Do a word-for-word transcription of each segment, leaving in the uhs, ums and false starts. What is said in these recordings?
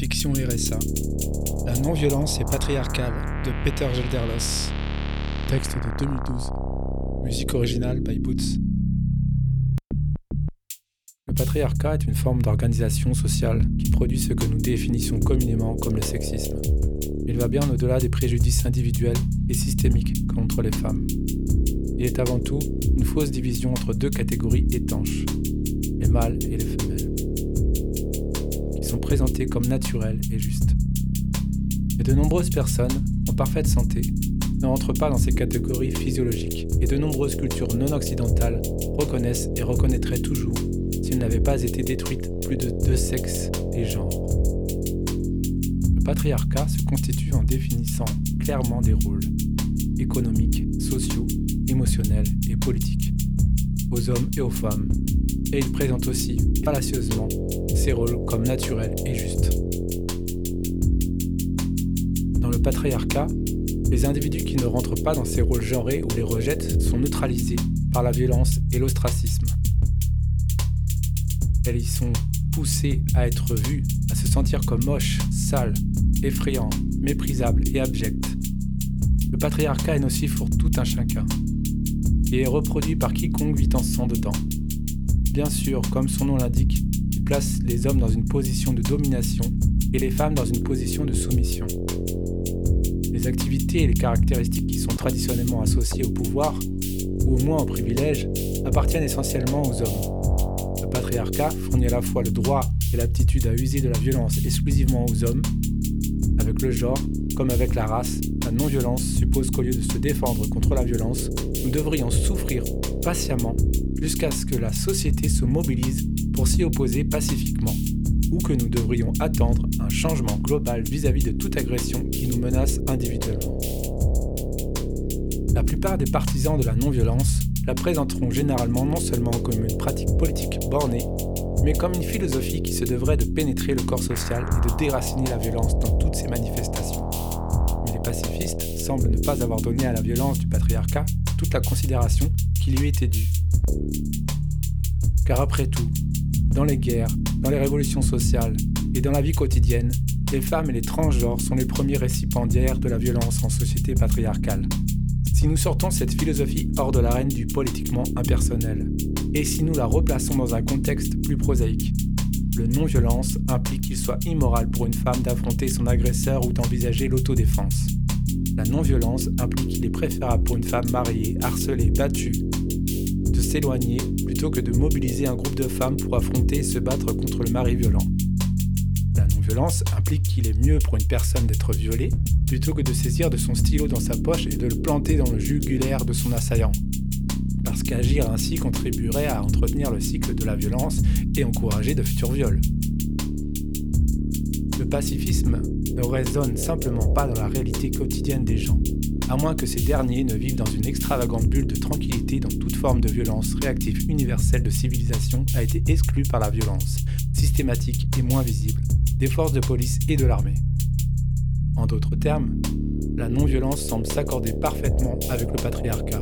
fiction R S A. La non-violence est patriarcale de Peter Gelderlos. Texte de deux mille douze. Musique originale by Boots. Le patriarcat est une forme d'organisation sociale qui produit ce que nous définissons communément comme le sexisme. Il va bien au-delà des préjudices individuels et systémiques contre les femmes. Il est avant tout une fausse division entre deux catégories étanches, les mâles et les femelles, qui sont présentées comme naturelles et justes. Mais de nombreuses personnes, en parfaite santé, ne rentrent pas dans ces catégories physiologiques et de nombreuses cultures non occidentales reconnaissent et reconnaîtraient toujours s'il n'avait pas été détruite plus de deux sexes et genres. Le patriarcat se constitue en définissant clairement des rôles économiques, sociaux, émotionnels et politiques aux hommes et aux femmes, et il présente aussi fallacieusement ces rôles comme naturels et justes. Dans le patriarcat, les individus qui ne rentrent pas dans ces rôles genrés ou les rejettent sont neutralisés par la violence et l'ostracisme. Elles y sont poussées à être vues, à se sentir comme moches, sales, effrayants, méprisables et abjects. Le patriarcat est nocif pour tout un chacun, et est reproduit par quiconque vit en sang dedans. Bien sûr, comme son nom l'indique, il place les hommes dans une position de domination et les femmes dans une position de soumission. Les activités et les caractéristiques qui sont traditionnellement associées au pouvoir, ou au moins au privilège, appartiennent essentiellement aux hommes. Le patriarcat fournit à la fois le droit et l'aptitude à user de la violence exclusivement aux hommes. Avec le genre, comme avec la race, la non-violence suppose qu'au lieu de se défendre contre la violence, nous devrions souffrir patiemment jusqu'à ce que la société se mobilise pour s'y opposer pacifiquement, ou que nous devrions attendre un changement global vis-à-vis de toute agression qui nous menace individuellement. La plupart des partisans de la non-violence la présenteront généralement non seulement comme une pratique politique bornée, mais comme une philosophie qui se devrait de pénétrer le corps social et de déraciner la violence dans toutes ses manifestations. Mais les pacifistes semblent ne pas avoir donné à la violence du patriarcat toute la considération qui lui était due. Car après tout, dans les guerres, dans les révolutions sociales et dans la vie quotidienne, les femmes et les transgenres sont les premiers récipiendaires de la violence en société patriarcale. Si nous sortons cette philosophie hors de l'arène du politiquement impersonnel, et si nous la replaçons dans un contexte plus prosaïque, le non-violence implique qu'il soit immoral pour une femme d'affronter son agresseur ou d'envisager l'autodéfense. La non-violence implique qu'il est préférable pour une femme mariée, harcelée, battue, de s'éloigner plutôt que de mobiliser un groupe de femmes pour affronter et se battre contre le mari violent. La non-violence implique qu'il est mieux pour une personne d'être violée plutôt que de saisir de son stylo dans sa poche et de le planter dans le jugulaire de son assaillant. Parce qu'agir ainsi contribuerait à entretenir le cycle de la violence et encourager de futurs viols. Le pacifisme ne résonne simplement pas dans la réalité quotidienne des gens, à moins que ces derniers ne vivent dans une extravagante bulle de tranquillité dont toute forme de violence réactive universelle de civilisation a été exclue par la violence, systématique et moins visible, des forces de police et de l'armée. En d'autres termes, la non-violence semble s'accorder parfaitement avec le patriarcat.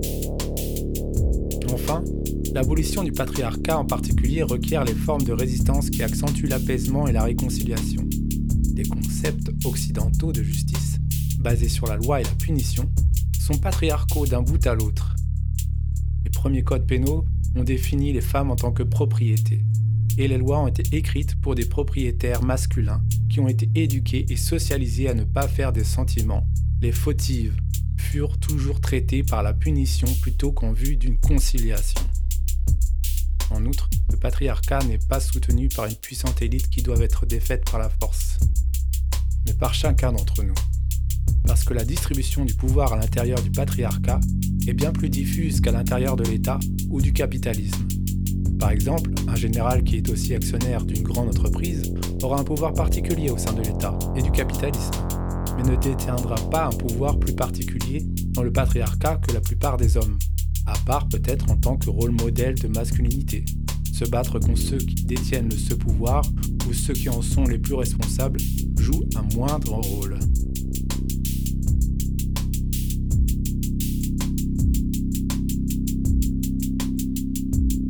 Enfin, l'abolition du patriarcat en particulier requiert les formes de résistance qui accentuent l'apaisement et la réconciliation. Des concepts occidentaux de justice, basés sur la loi et la punition, sont patriarcaux d'un bout à l'autre. Les premiers codes pénaux ont défini les femmes en tant que propriété, et les lois ont été écrites pour des propriétaires masculins qui ont été éduqués et socialisés à ne pas faire des sentiments. Les fautives furent toujours traitées par la punition plutôt qu'en vue d'une conciliation. En outre, le patriarcat n'est pas soutenu par une puissante élite qui doit être défaite par la force, mais par chacun d'entre nous. Parce que la distribution du pouvoir à l'intérieur du patriarcat est bien plus diffuse qu'à l'intérieur de l'État ou du capitalisme. Par exemple, un général qui est aussi actionnaire d'une grande entreprise aura un pouvoir particulier au sein de l'État et du capitalisme, mais ne détiendra pas un pouvoir plus particulier dans le patriarcat que la plupart des hommes, à part peut-être en tant que rôle modèle de masculinité. Se battre contre ceux qui détiennent ce pouvoir ou ceux qui en sont les plus responsables joue un moindre rôle.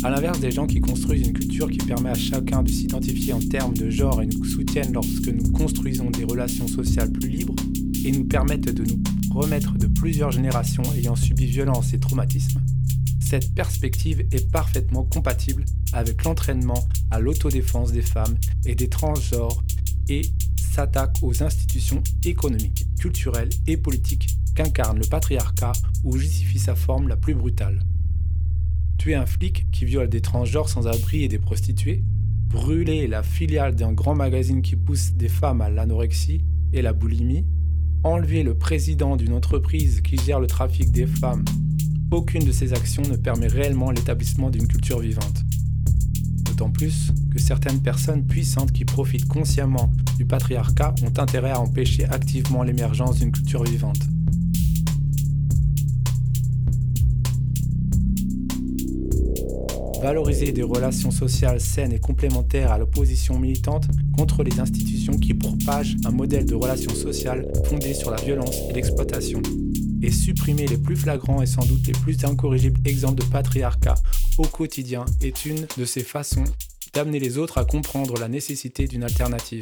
À l'inverse des gens qui construisent une culture qui permet à chacun de s'identifier en termes de genre et nous soutiennent lorsque nous construisons des relations sociales plus libres et nous permettent de nous remettre de plusieurs générations ayant subi violence et traumatisme, cette perspective est parfaitement compatible avec l'entraînement à l'autodéfense des femmes et des transgenres et s'attaque aux institutions économiques, culturelles et politiques qu'incarne le patriarcat ou justifie sa forme la plus brutale. Tuer un flic qui viole des transgenres sans abri et des prostituées, brûler la filiale d'un grand magazine qui pousse des femmes à l'anorexie et la boulimie, enlever le président d'une entreprise qui gère le trafic des femmes, aucune de ces actions ne permet réellement l'établissement d'une culture vivante. D'autant plus que certaines personnes puissantes qui profitent consciemment du patriarcat ont intérêt à empêcher activement l'émergence d'une culture vivante. Valoriser des relations sociales saines et complémentaires à l'opposition militante contre les institutions qui propagent un modèle de relations sociales fondé sur la violence et l'exploitation, et supprimer les plus flagrants et sans doute les plus incorrigibles exemples de patriarcat au quotidien est une de ces façons d'amener les autres à comprendre la nécessité d'une alternative.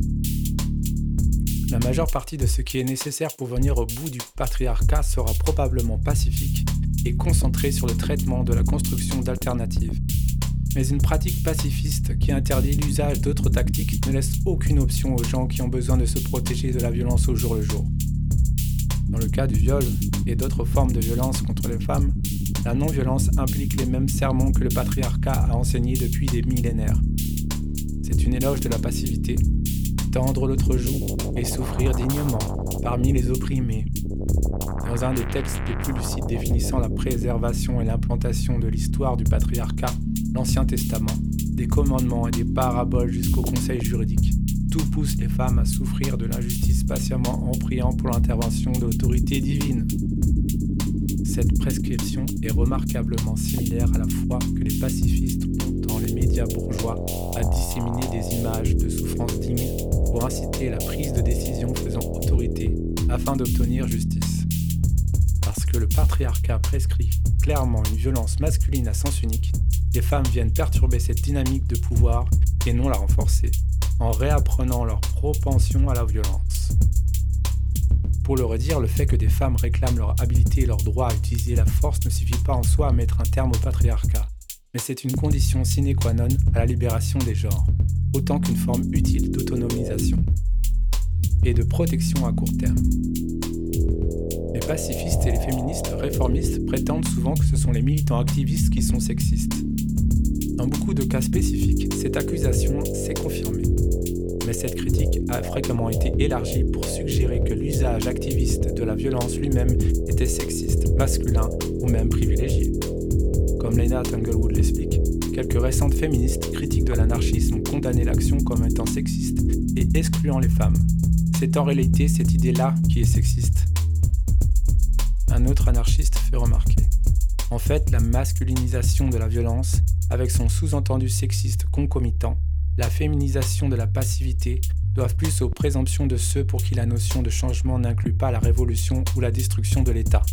La majeure partie de ce qui est nécessaire pour venir au bout du patriarcat sera probablement pacifique et concentrée sur le traitement de la construction d'alternatives. Mais une pratique pacifiste qui interdit l'usage d'autres tactiques ne laisse aucune option aux gens qui ont besoin de se protéger de la violence au jour le jour. Dans le cas du viol et d'autres formes de violence contre les femmes, la non-violence implique les mêmes sermons que le patriarcat a enseignés depuis des millénaires. C'est une éloge de la passivité, tendre l'autre joue et souffrir dignement parmi les opprimés. Dans un des textes les plus lucides définissant la préservation et l'implantation de l'histoire du patriarcat, l'Ancien Testament, des commandements et des paraboles jusqu'au conseil juridique, tout pousse les femmes à souffrir de l'injustice patiemment en priant pour l'intervention de l'autorité divine. Cette prescription est remarquablement similaire à la foi que les pacifistes ont dans les médias bourgeois à disséminer des images de souffrance digne pour inciter la prise de décision faisant autorité afin d'obtenir justice. Parce que le patriarcat prescrit clairement une violence masculine à sens unique, les femmes viennent perturber cette dynamique de pouvoir et non la renforcer, en réapprenant leur propension à la violence. Pour le redire, le fait que des femmes réclament leur habilité et leur droit à utiliser la force ne suffit pas en soi à mettre un terme au patriarcat, mais c'est une condition sine qua non à la libération des genres, autant qu'une forme utile d'autonomisation et de protection à court terme. Les pacifistes et les féministes réformistes prétendent souvent que ce sont les militants activistes qui sont sexistes. Dans beaucoup de cas spécifiques, cette accusation s'est confirmée. Mais cette critique a fréquemment été élargie pour suggérer que l'usage activiste de la violence lui-même était sexiste, masculin ou même privilégié. Comme Lena Tanglewood l'explique, quelques récentes féministes critiques de l'anarchisme ont condamné l'action comme étant sexiste et excluant les femmes. C'est en réalité cette idée-là qui est sexiste. Un autre anarchiste fait remarquer. En fait, la masculinisation de la violence, avec son sous-entendu sexiste concomitant, la féminisation de la passivité, doivent plus aux présomptions de ceux pour qui la notion de changement n'inclut pas la révolution ou la destruction de l'État.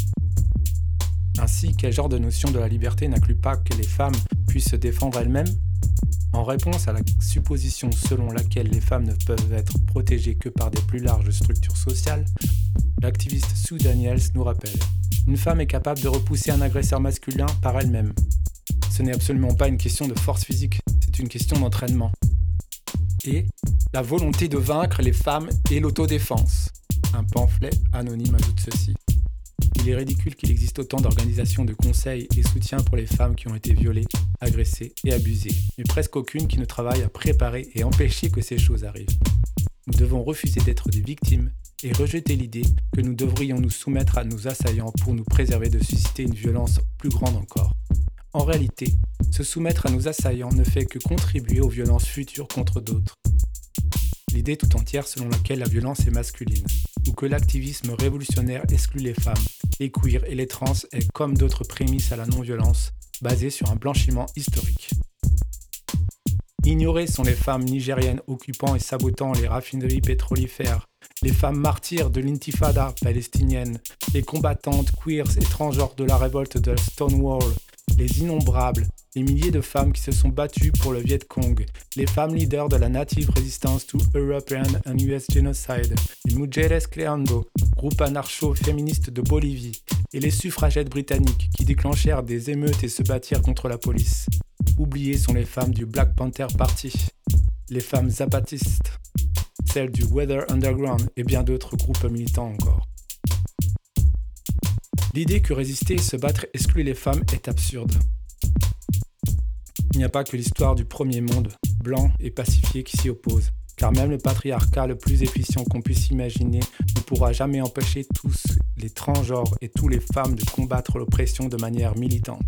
Ainsi, quel genre de notion de la liberté n'inclut pas que les femmes puissent se défendre elles-mêmes ? En réponse à la supposition selon laquelle les femmes ne peuvent être protégées que par des plus larges structures sociales, l'activiste Sue Daniels nous rappelle « Une femme est capable de repousser un agresseur masculin par elle-même. Ce n'est absolument pas une question de force physique, c'est une question d'entraînement. » Et « La volonté de vaincre les femmes et l'autodéfense ». Un pamphlet anonyme ajoute ceci. Il est ridicule qu'il existe autant d'organisations de conseil et soutien pour les femmes qui ont été violées, agressées et abusées, mais presque aucune qui ne travaille à préparer et empêcher que ces choses arrivent. Nous devons refuser d'être des victimes et rejeter l'idée que nous devrions nous soumettre à nos assaillants pour nous préserver de susciter une violence plus grande encore. En réalité, se soumettre à nos assaillants ne fait que contribuer aux violences futures contre d'autres. L'idée tout entière selon laquelle la violence est masculine, ou que l'activisme révolutionnaire exclut les femmes, les queers et les trans est, comme d'autres prémices à la non-violence, basée sur un blanchiment historique. Ignorées sont les femmes nigériennes occupant et sabotant les raffineries pétrolifères, les femmes martyrs de l'intifada palestinienne, les combattantes queers et transgenres de la révolte de Stonewall, les innombrables, les milliers de femmes qui se sont battues pour le Viet Cong, les femmes leaders de la Native Resistance to European and U S Genocide, les Mujeres Creando, groupe anarcho-féministe de Bolivie, et les suffragettes britanniques qui déclenchèrent des émeutes et se battirent contre la police. Oubliées sont les femmes du Black Panther Party, les femmes zapatistes, celles du Weather Underground et bien d'autres groupes militants encore. L'idée que résister et se battre exclut les femmes est absurde. Il n'y a pas que l'histoire du premier monde, blanc et pacifié, qui s'y oppose, car même le patriarcat le plus efficient qu'on puisse imaginer ne pourra jamais empêcher tous les transgenres et toutes les femmes de combattre l'oppression de manière militante.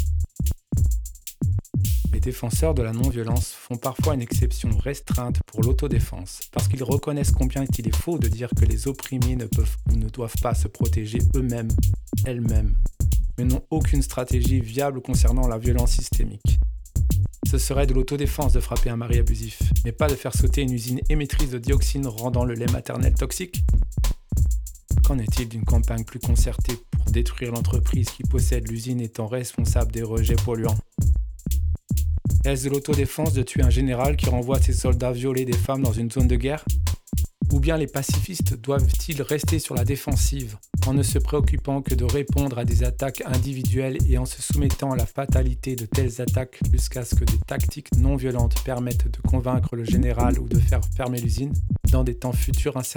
Les défenseurs de la non-violence font parfois une exception restreinte pour l'autodéfense, parce qu'ils reconnaissent combien il est faux de dire que les opprimés ne peuvent ou ne doivent pas se protéger eux-mêmes, elles-mêmes, mais n'ont aucune stratégie viable concernant la violence systémique. Ce serait de l'autodéfense de frapper un mari abusif, mais pas de faire sauter une usine émettrice de dioxine rendant le lait maternel toxique. Qu'en est-il d'une campagne plus concertée pour détruire l'entreprise qui possède l'usine étant responsable des rejets polluants ? Est-ce de l'autodéfense de tuer un général qui renvoie ses soldats violer des femmes dans une zone de guerre ? Ou bien les pacifistes doivent-ils rester sur la défensive en ne se préoccupant que de répondre à des attaques individuelles et en se soumettant à la fatalité de telles attaques jusqu'à ce que des tactiques non violentes permettent de convaincre le général ou de faire fermer l'usine dans des temps futurs incertains ?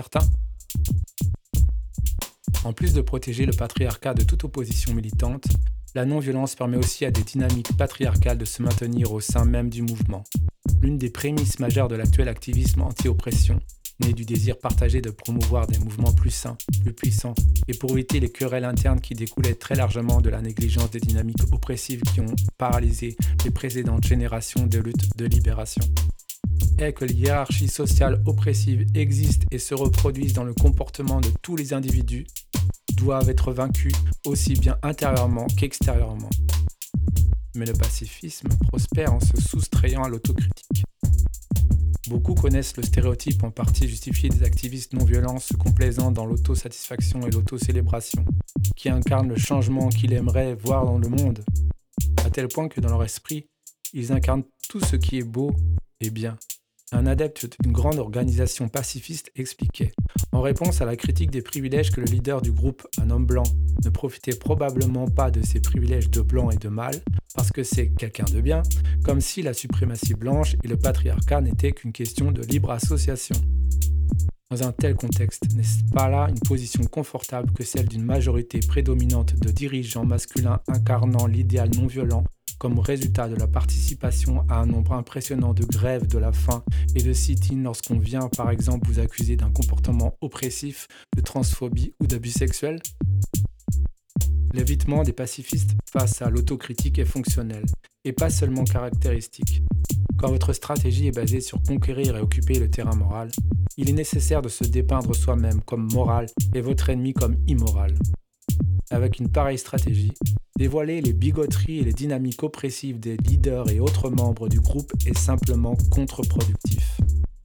En plus de protéger le patriarcat de toute opposition militante, la non-violence permet aussi à des dynamiques patriarcales de se maintenir au sein même du mouvement. L'une des prémices majeures de l'actuel activisme anti-oppression, né du désir partagé de promouvoir des mouvements plus sains, plus puissants, et pour éviter les querelles internes qui découlaient très largement de la négligence des dynamiques oppressives qui ont paralysé les précédentes générations de lutte de libération. Est que les hiérarchies sociales oppressives existent et se reproduisent dans le comportement de tous les individus, doivent être vaincus aussi bien intérieurement qu'extérieurement. Mais le pacifisme prospère en se soustrayant à l'autocritique. Beaucoup connaissent le stéréotype en partie justifié des activistes non-violents se complaisant dans l'autosatisfaction et l'autocélébration, qui incarnent le changement qu'ils aimeraient voir dans le monde, à tel point que dans leur esprit, ils incarnent tout ce qui est beau et bien. Un adepte d'une grande organisation pacifiste expliquait, en réponse à la critique des privilèges que le leader du groupe, un homme blanc, ne profitait probablement pas de ses privilèges de blanc et de mâle, parce que c'est quelqu'un de bien, comme si la suprématie blanche et le patriarcat n'étaient qu'une question de libre association. Dans un tel contexte, n'est-ce pas là une position confortable que celle d'une majorité prédominante de dirigeants masculins incarnant l'idéal non violent, comme résultat de la participation à un nombre impressionnant de grèves de la faim et de sit-in lorsqu'on vient par exemple vous accuser d'un comportement oppressif, de transphobie ou d'abus sexuels ? L'évitement des pacifistes face à l'autocritique est fonctionnel, et pas seulement caractéristique. Quand votre stratégie est basée sur conquérir et occuper le terrain moral, il est nécessaire de se dépeindre soi-même comme moral et votre ennemi comme immoral. Avec une pareille stratégie, dévoiler les bigoteries et les dynamiques oppressives des leaders et autres membres du groupe est simplement contre-productif.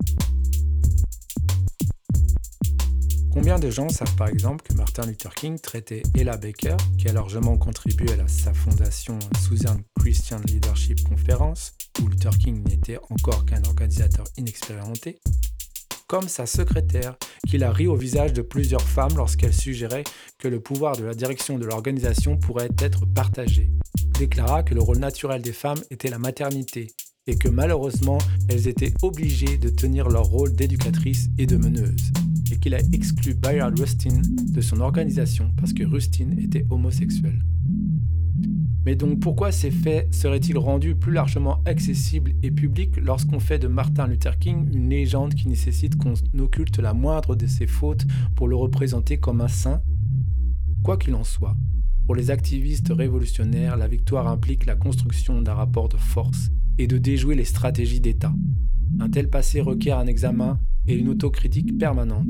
Combien de gens savent par exemple que Martin Luther King traitait Ella Baker, qui a largement contribué à la, sa fondation Southern Christian Leadership Conference, où Luther King n'était encore qu'un organisateur inexpérimenté, comme sa secrétaire, qu'il a ri au visage de plusieurs femmes lorsqu'elles suggéraient que le pouvoir de la direction de l'organisation pourrait être partagé, déclara que le rôle naturel des femmes était la maternité, et que malheureusement, elles étaient obligées de tenir leur rôle d'éducatrice et de meneuse, et qu'il a exclu Bayard Rustin de son organisation parce que Rustin était homosexuel. Mais donc pourquoi ces faits seraient-ils rendus plus largement accessibles et publics lorsqu'on fait de Martin Luther King une légende qui nécessite qu'on occulte la moindre de ses fautes pour le représenter comme un saint ? Quoi qu'il en soit, pour les activistes révolutionnaires, la victoire implique la construction d'un rapport de force et de déjouer les stratégies d'État. Un tel passé requiert un examen et une autocritique permanente.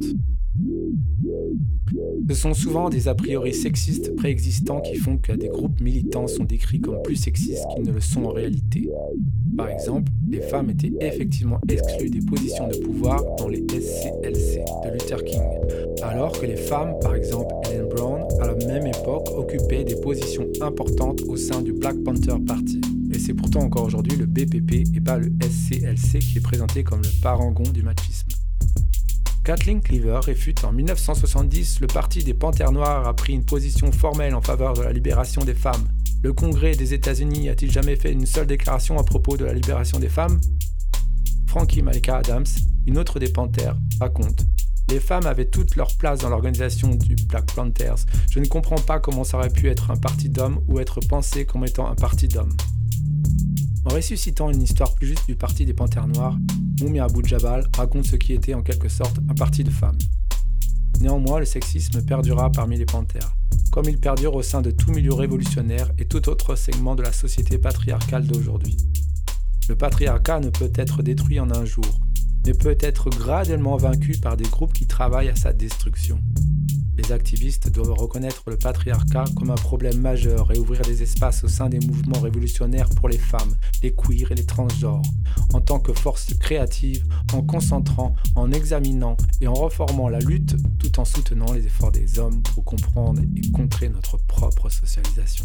Ce sont souvent des a priori sexistes préexistants qui font que des groupes militants sont décrits comme plus sexistes qu'ils ne le sont en réalité. Par exemple, les femmes étaient effectivement exclues des positions de pouvoir dans les S C L C de Luther King, alors que les femmes, par exemple Ellen Brown, à la même époque, occupaient des positions importantes au sein du Black Panther Party. Et c'est pourtant encore aujourd'hui le B P P et pas le S C L C qui est présenté comme le parangon du machisme. Kathleen Cleaver réfute en dix-neuf cent soixante-dix, le Parti des Panthères Noires a pris une position formelle en faveur de la libération des femmes. Le Congrès des États-Unis a-t-il jamais fait une seule déclaration à propos de la libération des femmes ? Frankie Malika Adams, une autre des Panthères, raconte « Les femmes avaient toute leur place dans l'organisation du Black Panthers. Je ne comprends pas comment ça aurait pu être un parti d'hommes ou être pensé comme étant un parti d'hommes. » En ressuscitant une histoire plus juste du Parti des Panthères Noires, Mumia Abu-Jabal raconte ce qui était en quelque sorte un parti de femmes. Néanmoins, le sexisme perdura parmi les panthères, comme il perdure au sein de tout milieu révolutionnaire et tout autre segment de la société patriarcale d'aujourd'hui. Le patriarcat ne peut être détruit en un jour, mais peut être graduellement vaincu par des groupes qui travaillent à sa destruction. Les activistes doivent reconnaître le patriarcat comme un problème majeur et ouvrir des espaces au sein des mouvements révolutionnaires pour les femmes, les queers et les transgenres, en tant que force créative, en concentrant, en examinant et en reformant la lutte tout en soutenant les efforts des hommes pour comprendre et contrer notre propre socialisation.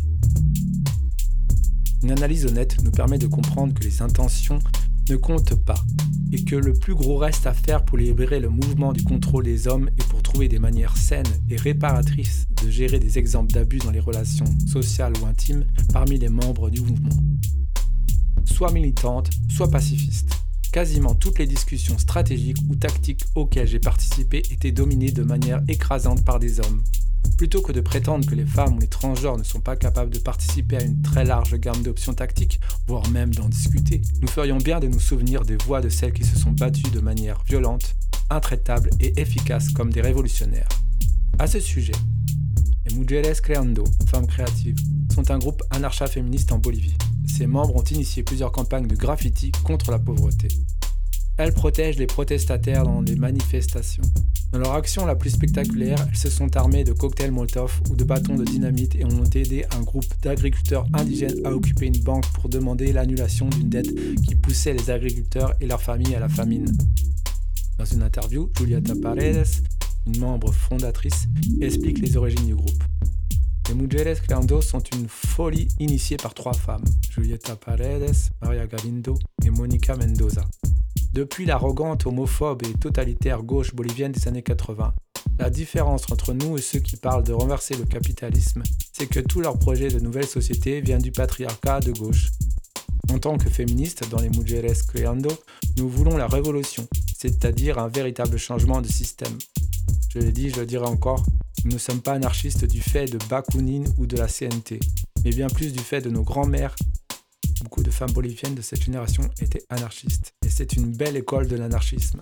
Une analyse honnête nous permet de comprendre que les intentions ne comptent pas et que le plus gros reste à faire pour libérer le mouvement du contrôle des hommes et pour trouver des manières saines et réparatrices de gérer des exemples d'abus dans les relations sociales ou intimes parmi les membres du mouvement. Soit militante, soit pacifiste. Quasiment toutes les discussions stratégiques ou tactiques auxquelles j'ai participé étaient dominées de manière écrasante par des hommes. Plutôt que de prétendre que les femmes ou les transgenres ne sont pas capables de participer à une très large gamme d'options tactiques, voire même d'en discuter, nous ferions bien de nous souvenir des voix de celles qui se sont battues de manière violente, intraitable et efficace comme des révolutionnaires. À ce sujet, les Mujeres Creando, femmes créatives, sont un groupe anarcha-féministe en Bolivie. Ses membres ont initié plusieurs campagnes de graffiti contre la pauvreté. Elles protègent les protestataires dans les manifestations. Dans leur action la plus spectaculaire, elles se sont armées de cocktails Molotov ou de bâtons de dynamite et ont aidé un groupe d'agriculteurs indigènes à occuper une banque pour demander l'annulation d'une dette qui poussait les agriculteurs et leurs familles à la famine. Dans une interview, Julieta Paredes, une membre fondatrice, explique les origines du groupe. Les Mujeres Creando sont une folie initiée par trois femmes, Julieta Paredes, Maria Galindo et Monica Mendoza. Depuis l'arrogante, homophobe et totalitaire gauche bolivienne des années quatre-vingts, la différence entre nous et ceux qui parlent de renverser le capitalisme, c'est que tous leurs projets de nouvelle société viennent du patriarcat de gauche. En tant que féministes dans les Mujeres Creando, nous voulons la révolution, c'est-à-dire un véritable changement de système. Je l'ai dit, je le dirai encore, nous ne sommes pas anarchistes du fait de Bakounine ou de la C N T, mais bien plus du fait de nos grands-mères. Beaucoup de femmes boliviennes de cette génération étaient anarchistes, et c'est une belle école de l'anarchisme.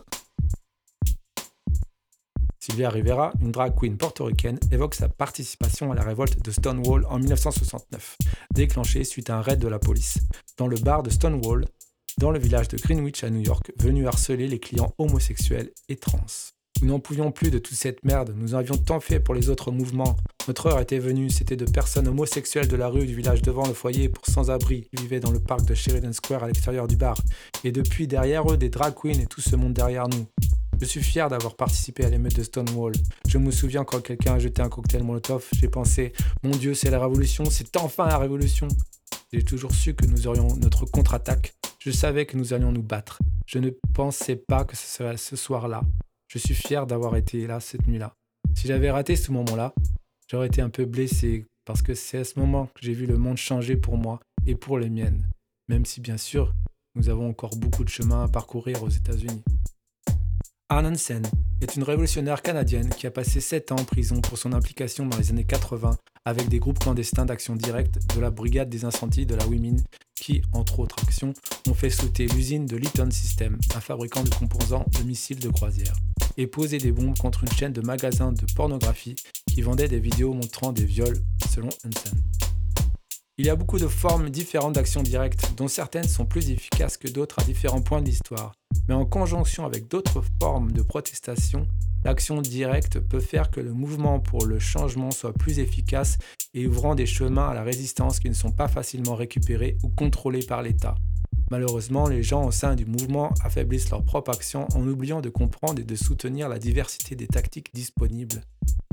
Sylvia Rivera, une drag queen portoricaine, évoque sa participation à la révolte de Stonewall en dix-neuf cent soixante-neuf, déclenchée suite à un raid de la police, dans le bar de Stonewall, dans le village de Greenwich à New York, venu harceler les clients homosexuels et trans. Nous n'en pouvions plus de toute cette merde, nous avions tant fait pour les autres mouvements. Notre heure était venue, c'était de personnes homosexuelles de la rue du village devant le foyer pour sans-abri qui vivaient dans le parc de Sheridan Square à l'extérieur du bar. Et depuis derrière eux, des drag queens et tout ce monde derrière nous. Je suis fier d'avoir participé à l'émeute de Stonewall. Je me souviens quand quelqu'un a jeté un cocktail Molotov, j'ai pensé « Mon Dieu, c'est la révolution, c'est enfin la révolution !» J'ai toujours su que nous aurions notre contre-attaque. Je savais que nous allions nous battre. Je ne pensais pas que ce serait ce soir-là. Je suis fier d'avoir été là cette nuit-là. Si j'avais raté ce moment-là, j'aurais été un peu blessé parce que c'est à ce moment que j'ai vu le monde changer pour moi et pour les miennes. Même si bien sûr, nous avons encore beaucoup de chemin à parcourir aux États-Unis. Ann Sen est une révolutionnaire canadienne qui a passé sept ans en prison pour son implication dans les années quatre-vingts avec des groupes clandestins d'action directe de la brigade des incendies de la Women qui, entre autres actions, ont fait sauter l'usine de Litton Systems, un fabricant de composants de missiles de croisière, et posé des bombes contre une chaîne de magasins de pornographie qui vendait des vidéos montrant des viols, selon Hansen. Il y a beaucoup de formes différentes d'action directe, dont certaines sont plus efficaces que d'autres à différents points de l'histoire. Mais en conjonction avec d'autres formes de protestation, l'action directe peut faire que le mouvement pour le changement soit plus efficace et ouvrant des chemins à la résistance qui ne sont pas facilement récupérés ou contrôlés par l'État. Malheureusement, les gens au sein du mouvement affaiblissent leur propre action en oubliant de comprendre et de soutenir la diversité des tactiques disponibles.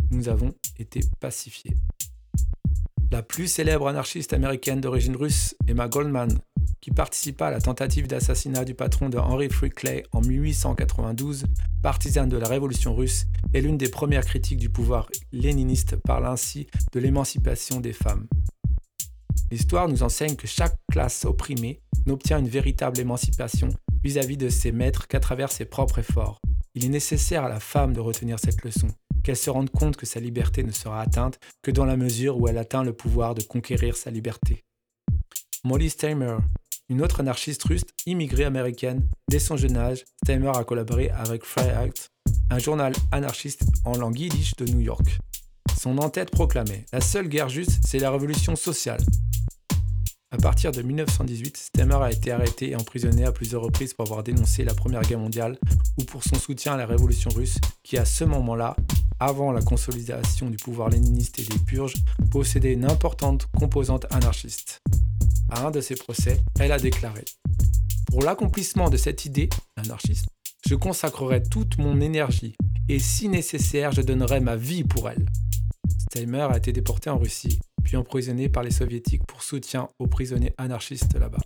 nous avons été pacifiés. La plus célèbre anarchiste américaine d'origine russe, Emma Goldman, qui participa à la tentative d'assassinat du patron de Henry Clay en dix-huit cent quatre-vingt-douze, partisane de la révolution russe, est l'une des premières critiques du pouvoir léniniste, parle ainsi de l'émancipation des femmes. L'histoire nous enseigne que chaque classe opprimée n'obtient une véritable émancipation vis-à-vis de ses maîtres qu'à travers ses propres efforts. Il est nécessaire à la femme de retenir cette leçon, qu'elle se rende compte que sa liberté ne sera atteinte que dans la mesure où elle atteint le pouvoir de conquérir sa liberté. Molly Steimer, une autre anarchiste russe immigrée américaine, dès son jeune âge, Steimer a collaboré avec Freiheit, un journal anarchiste en langue yiddish de New York. Son en-tête proclamait « La seule guerre juste, c'est la révolution sociale ». À partir de dix-neuf cent dix-huit, Steimer a été arrêté et emprisonné à plusieurs reprises pour avoir dénoncé la Première Guerre mondiale ou pour son soutien à la révolution russe qui, à ce moment-là, avant la consolidation du pouvoir léniniste et des purges, possédait une importante composante anarchiste. À un de ses procès, elle a déclaré « Pour l'accomplissement de cette idée, anarchiste, je consacrerai toute mon énergie et si nécessaire, je donnerai ma vie pour elle. » Steimer a été déporté en Russie, puis emprisonné par les soviétiques pour soutien aux prisonniers anarchistes là-bas.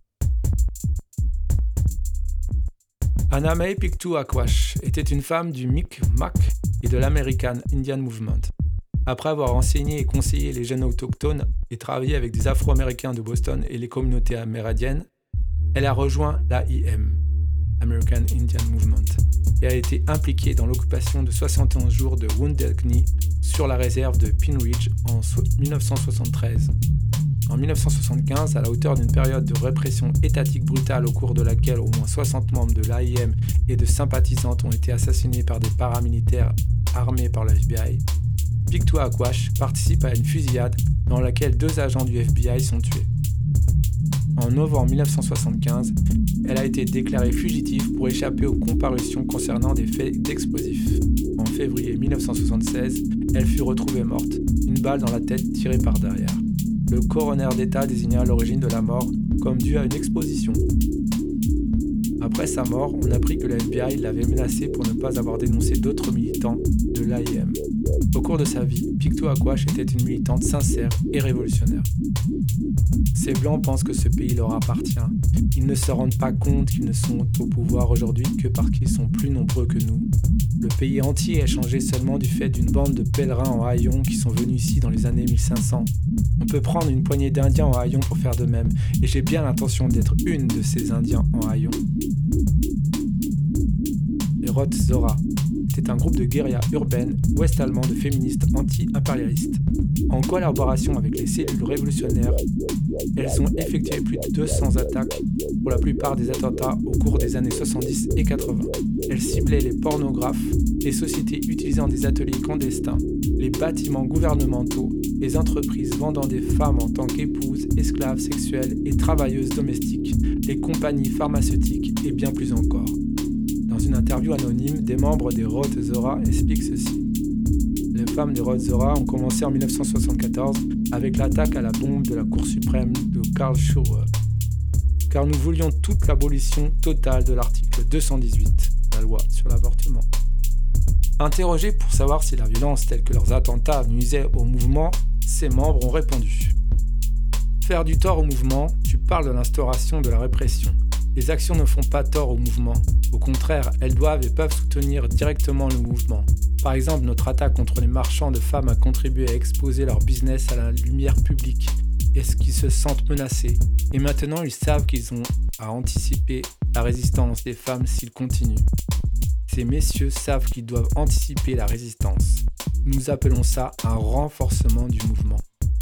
Anna May Pictou Akwash était une femme du Mi'kmaq et de l'American Indian Movement. Après avoir enseigné et conseillé les jeunes autochtones et travaillé avec des Afro-Américains de Boston et les communautés amérindiennes, elle a rejoint l'A I M, American Indian Movement, et a été impliquée dans l'occupation de soixante et onze jours de Wounded Knee sur la réserve de Pine Ridge en dix-neuf cent soixante-treize. En dix-neuf cent soixante-quinze, à la hauteur d'une période de répression étatique brutale au cours de laquelle au moins soixante membres de l'A I M et de sympathisantes ont été assassinés par des paramilitaires armés par le F B I, Pictou Akwash participe à une fusillade dans laquelle deux agents du F B I sont tués. En novembre dix-neuf cent soixante-quinze, elle a été déclarée fugitive pour échapper aux comparutions concernant des faits d'explosifs. En février dix-neuf cent soixante-seize, elle fut retrouvée morte, une balle dans la tête tirée par derrière. Le coroner d'État désigna l'origine de la mort comme due à une exposition. Après sa mort, on apprit que le F B I l'avait menacée pour ne pas avoir dénoncé d'autres militants de l'A I M. Au cours de sa vie, Pictou Akwash était une militante sincère et révolutionnaire. Ces Blancs pensent que ce pays leur appartient. Ils ne se rendent pas compte qu'ils ne sont au pouvoir aujourd'hui que parce qu'ils sont plus nombreux que nous. Le pays entier a changé seulement du fait d'une bande de pèlerins en haillons qui sont venus ici dans les années mille cinq cents. On peut prendre une poignée d'Indiens en haillons pour faire de même, et j'ai bien l'intention d'être une de ces Indiens en haillons. Les Roth Zora. C'est un groupe de guérilla urbaine ouest-allemand de féministes anti-impérialistes. En collaboration avec les cellules révolutionnaires, elles ont effectué plus de deux cents attaques, pour la plupart des attentats au cours des années soixante-dix et quatre-vingts. Elles ciblaient les pornographes, les sociétés utilisant des ateliers clandestins, les bâtiments gouvernementaux, les entreprises vendant des femmes en tant qu'épouses, esclaves sexuelles et travailleuses domestiques, les compagnies pharmaceutiques et bien plus encore. Dans une interview anonyme, des membres des Roth Zora expliquent ceci. Les femmes des Roth Zora ont commencé en dix-neuf cent soixante-quatorze avec l'attaque à la bombe de la Cour suprême de Karlsruhe, car nous voulions toute l'abolition totale de l'article deux cent dix-huit, la loi sur l'avortement. Interrogés pour savoir si la violence telle que leurs attentats nuisait au mouvement, ces membres ont répondu. Faire du tort au mouvement, tu parles de l'instauration de la répression. Les actions ne font pas tort au mouvement. Au contraire, elles doivent et peuvent soutenir directement le mouvement. Par exemple, notre attaque contre les marchands de femmes a contribué à exposer leur business à la lumière publique. Est-ce qu'ils se sentent menacés? Et maintenant, ils savent qu'ils ont à anticiper la résistance des femmes s'ils continuent. Ces messieurs savent qu'ils doivent anticiper la résistance. Nous appelons ça un renforcement du mouvement.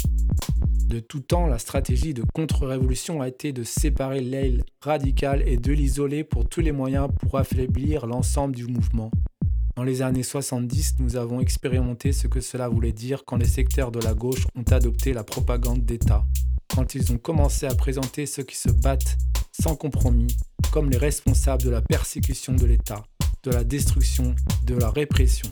De tout temps, la stratégie de contre-révolution a été de séparer l'aile radicale et de l'isoler pour tous les moyens pour affaiblir l'ensemble du mouvement. Dans les années soixante-dix, nous avons expérimenté ce que cela voulait dire quand les sectaires de la gauche ont adopté la propagande d'État, quand ils ont commencé à présenter ceux qui se battent sans compromis comme les responsables de la persécution de l'État, de la destruction, de la répression.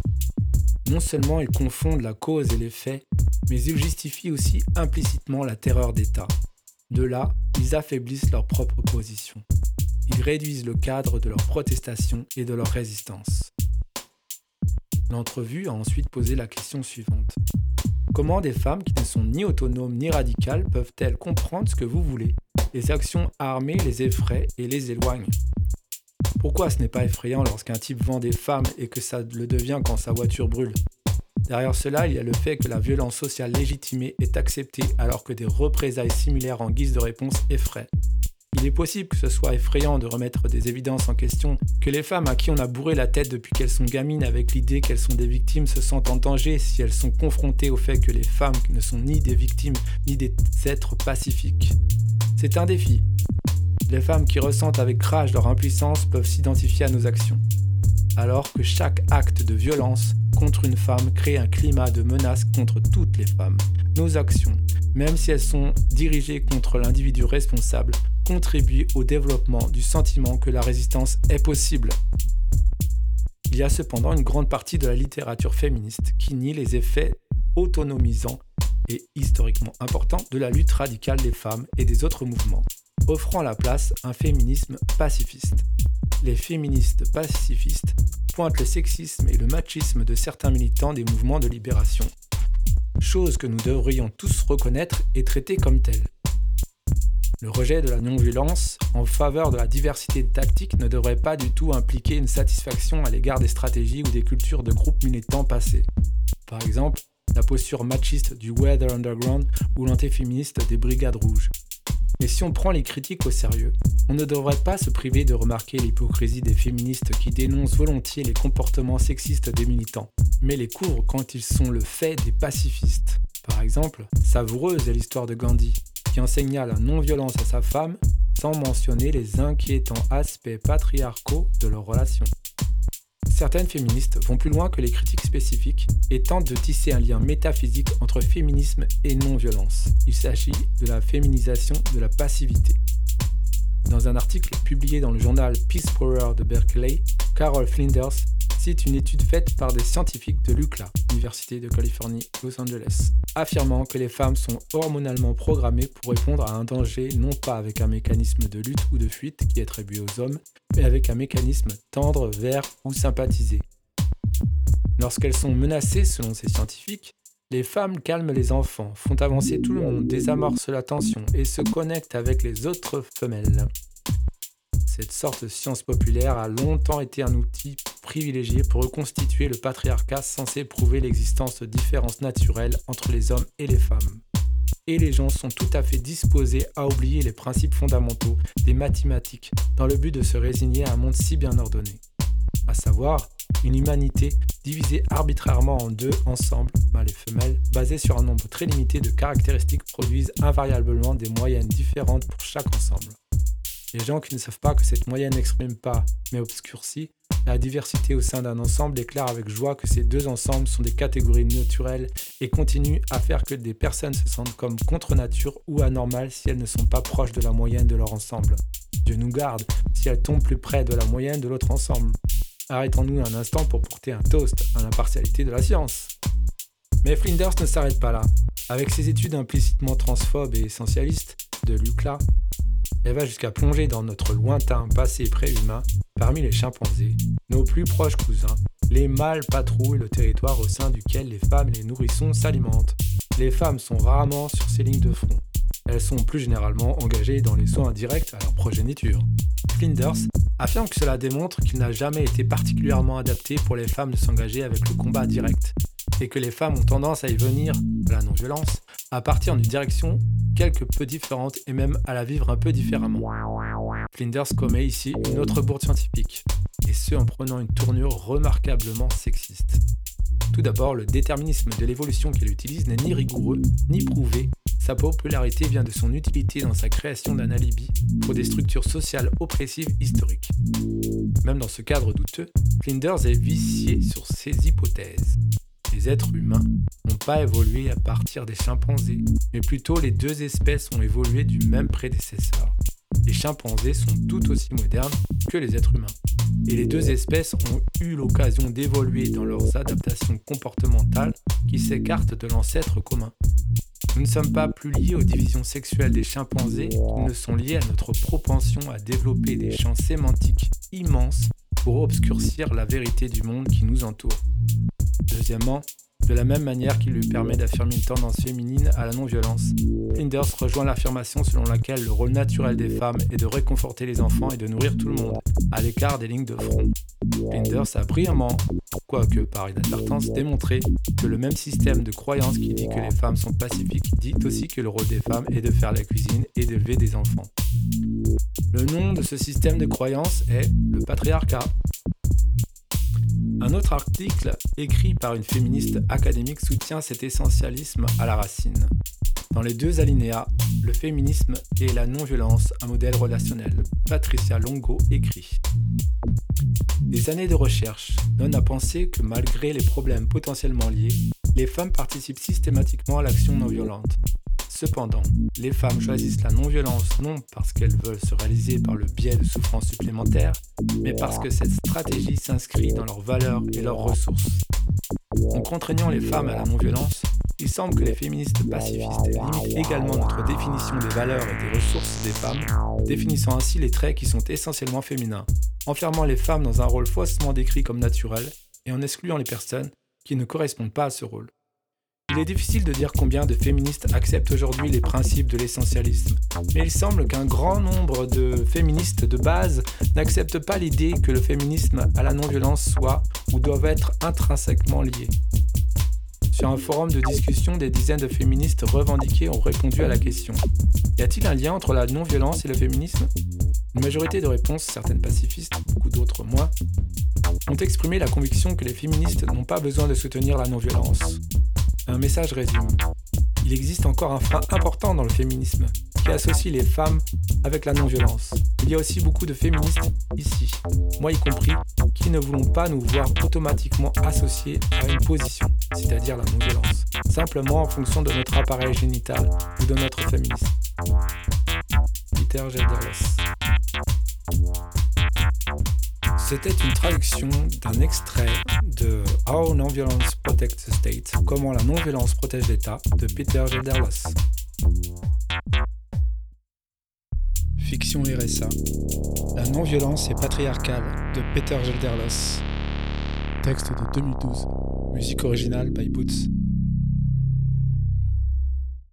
Non seulement ils confondent la cause et les faits, mais ils justifient aussi implicitement la terreur d'État. De là, ils affaiblissent leur propre position. Ils réduisent le cadre de leur protestation et de leur résistance. L'entrevue a ensuite posé la question suivante. Comment des femmes qui ne sont ni autonomes ni radicales peuvent-elles comprendre ce que vous voulez ? Les actions armées les effraient et les éloignent. Pourquoi ce n'est pas effrayant lorsqu'un type vend des femmes et que ça le devient quand sa voiture brûle ? Derrière cela, il y a le fait que la violence sociale légitimée est acceptée alors que des représailles similaires en guise de réponse effraient. Il est possible que ce soit effrayant de remettre des évidences en question, que les femmes à qui on a bourré la tête depuis qu'elles sont gamines avec l'idée qu'elles sont des victimes se sentent en danger si elles sont confrontées au fait que les femmes ne sont ni des victimes ni des êtres pacifiques. C'est un défi. Les femmes qui ressentent avec rage leur impuissance peuvent s'identifier à nos actions. Alors que chaque acte de violence contre une femme crée un climat de menace contre toutes les femmes. Nos actions, même si elles sont dirigées contre l'individu responsable, contribuent au développement du sentiment que la résistance est possible. Il y a cependant une grande partie de la littérature féministe qui nie les effets autonomisants et historiquement importants de la lutte radicale des femmes et des autres mouvements, offrant à la place un féminisme pacifiste. Les féministes pacifistes pointent le sexisme et le machisme de certains militants des mouvements de libération, chose que nous devrions tous reconnaître et traiter comme telle. Le rejet de la non-violence en faveur de la diversité de tactiques ne devrait pas du tout impliquer une satisfaction à l'égard des stratégies ou des cultures de groupes militants passés. Par exemple, la posture machiste du Weather Underground ou l'antéféministe des Brigades Rouges. Mais si on prend les critiques au sérieux, on ne devrait pas se priver de remarquer l'hypocrisie des féministes qui dénoncent volontiers les comportements sexistes des militants, mais les couvrent quand ils sont le fait des pacifistes. Par exemple, savoureuse est l'histoire de Gandhi, qui enseigna la non-violence à sa femme sans mentionner les inquiétants aspects patriarcaux de leur relation. Certaines féministes vont plus loin que les critiques spécifiques et tentent de tisser un lien métaphysique entre féminisme et non-violence. Il s'agit de la féminisation de la passivité. Dans un article publié dans le journal Peace Power de Berkeley, Carol Flinders cite une étude faite par des scientifiques de l'U C L A, Université de Californie, Los Angeles, affirmant que les femmes sont hormonalement programmées pour répondre à un danger non pas avec un mécanisme de lutte ou de fuite qui est attribué aux hommes, mais avec un mécanisme tendre vers ou sympathiser. Lorsqu'elles sont menacées, selon ces scientifiques, les femmes calment les enfants, font avancer tout le monde, désamorcent la tension et se connectent avec les autres femelles. Cette sorte de science populaire a longtemps été un outil privilégié pour reconstituer le patriarcat censé prouver l'existence de différences naturelles entre les hommes et les femmes. Et les gens sont tout à fait disposés à oublier les principes fondamentaux des mathématiques dans le but de se résigner à un monde si bien ordonné. À savoir, une humanité divisée arbitrairement en deux ensembles, mâles et femelles, basée sur un nombre très limité de caractéristiques produisent invariablement des moyennes différentes pour chaque ensemble. Les gens qui ne savent pas que cette moyenne n'exprime pas, mais obscurcit, la diversité au sein d'un ensemble déclarent avec joie que ces deux ensembles sont des catégories naturelles et continuent à faire que des personnes se sentent comme contre nature ou anormales si elles ne sont pas proches de la moyenne de leur ensemble. Dieu nous garde si elles tombent plus près de la moyenne de l'autre ensemble. Arrêtons-nous un instant pour porter un toast à l'impartialité de la science. Mais Flinders ne s'arrête pas là. Avec ses études implicitement transphobes et essentialistes de l'U C L A, elle va jusqu'à plonger dans notre lointain passé préhumain parmi les chimpanzés, nos plus proches cousins. Les mâles patrouillent le territoire au sein duquel les femmes et les nourrissons s'alimentent. Les femmes sont rarement sur ces lignes de front. Elles sont plus généralement engagées dans les soins indirects à leur progéniture. Flinders affirme que cela démontre qu'il n'a jamais été particulièrement adapté pour les femmes de s'engager avec le combat direct, et que les femmes ont tendance à y venir, la non-violence, à partir d'une direction quelque peu différente et même à la vivre un peu différemment. Flinders commet ici une autre bourde scientifique, et ce en prenant une tournure remarquablement sexiste. Tout d'abord, le déterminisme de l'évolution qu'elle utilise n'est ni rigoureux, ni prouvé. Sa popularité vient de son utilité dans sa création d'un alibi pour des structures sociales oppressives historiques. Même dans ce cadre douteux, Flinders est vicié sur ses hypothèses. Les êtres humains n'ont pas évolué à partir des chimpanzés, mais plutôt les deux espèces ont évolué du même prédécesseur. Les chimpanzés sont tout aussi modernes que les êtres humains, et les deux espèces ont eu l'occasion d'évoluer dans leurs adaptations comportementales qui s'écartent de l'ancêtre commun. Nous ne sommes pas plus liés aux divisions sexuelles des chimpanzés qu'ils ne sont liés à notre propension à développer des champs sémantiques immenses pour obscurcir la vérité du monde qui nous entoure. Deuxièmement, de la même manière qu'il lui permet d'affirmer une tendance féminine à la non-violence, Flinders rejoint l'affirmation selon laquelle le rôle naturel des femmes est de réconforter les enfants et de nourrir tout le monde, à l'écart des lignes de front. Flinders a brillamment, quoique par inadvertance, démontré que le même système de croyance qui dit que les femmes sont pacifiques dit aussi que le rôle des femmes est de faire la cuisine et d'élever des enfants. Le nom de ce système de croyance est le patriarcat. Un autre article écrit par une féministe académique soutient cet essentialisme à la racine. Dans les deux alinéas, le féminisme et la non-violence, un modèle relationnel. Patricia Longo écrit. Des années de recherche donnent à penser que malgré les problèmes potentiellement liés, les femmes participent systématiquement à l'action non violente. Cependant, les femmes choisissent la non-violence non parce qu'elles veulent se réaliser par le biais de souffrances supplémentaires, mais parce que cette stratégie s'inscrit dans leurs valeurs et leurs ressources. En contraignant les femmes à la non-violence, il semble que les féministes pacifistes limitent également notre définition des valeurs et des ressources des femmes, définissant ainsi les traits qui sont essentiellement féminins, enfermant les femmes dans un rôle faussement décrit comme naturel et en excluant les personnes qui ne correspondent pas à ce rôle. Il est difficile de dire combien de féministes acceptent aujourd'hui les principes de l'essentialisme, mais il semble qu'un grand nombre de féministes de base n'acceptent pas l'idée que le féminisme à la non-violence soit ou doivent être intrinsèquement liés. Sur un forum de discussion, des dizaines de féministes revendiquées ont répondu à la question « Y a-t-il un lien entre la non-violence et le féminisme ?» Une majorité de réponses, certaines pacifistes, beaucoup d'autres moins, ont exprimé la conviction que les féministes n'ont pas besoin de soutenir la non-violence. Un message résume. Il existe encore un frein important dans le féminisme qui associe les femmes avec la non-violence. Il y a aussi beaucoup de féministes ici, moi y compris, qui ne voulons pas nous voir automatiquement associés à une position, c'est-à-dire la non-violence, simplement en fonction de notre appareil génital ou de notre féminisme. Peter Gelderlos. C'était une traduction d'un extrait de How Non-Violence Protects the State, Comment la non-violence protège l'État, de Peter Gelderlos. Fiction R S A. La non-violence est patriarcale, de Peter Gelderlos. Texte de deux mille douze. Musique originale by Boots.